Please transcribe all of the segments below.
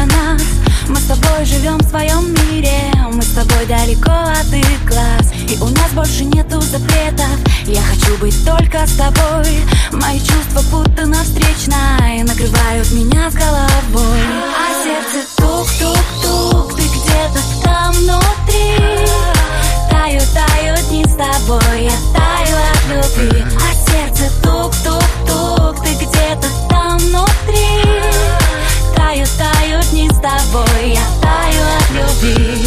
про нас. Мы с тобой живем в своем мире, мы с тобой далеко от их глаз. И у нас больше нету запретов, я хочу быть только с тобой. Мои чувства будто навстречной накрывают меня с головой. А сердце тук-тук-тук, ты где-то там внутри. Тают дни с тобой, я таю от любви. А сердце тук-тук-тук, ты где-то там внутри. Тают дни с тобой, я таю от любви.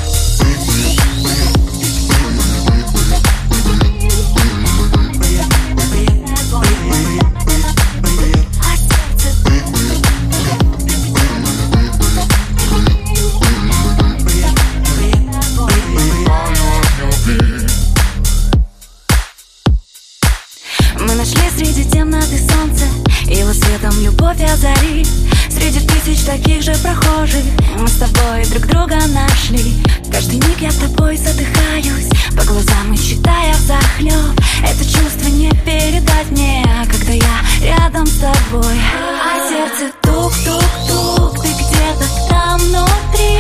Мы нашли среди темноты солнце, его светом любовь озарит. Среди тысяч таких же прохожих мы с тобой друг друга нашли. Каждый миг я с тобой задыхаюсь, по глазам и читая взахлёб. Это чувство не передать мне, когда я рядом с тобой. А сердце тук-тук-тук, ты где-то там внутри.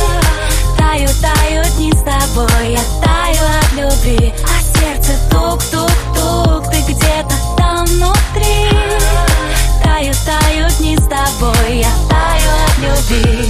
Тают дни с тобой, я таю от любви. А сердце тук-тук-тук, ты где-то там внутри. Тают дни с тобой, я таю от любви.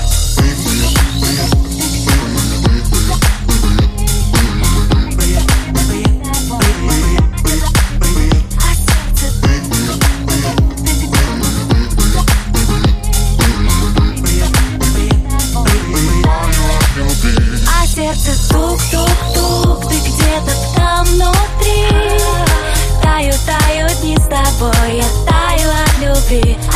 А сердце тук-тук-тук, ты где-то там внутри. Тают дни с тобой, я таю от любви.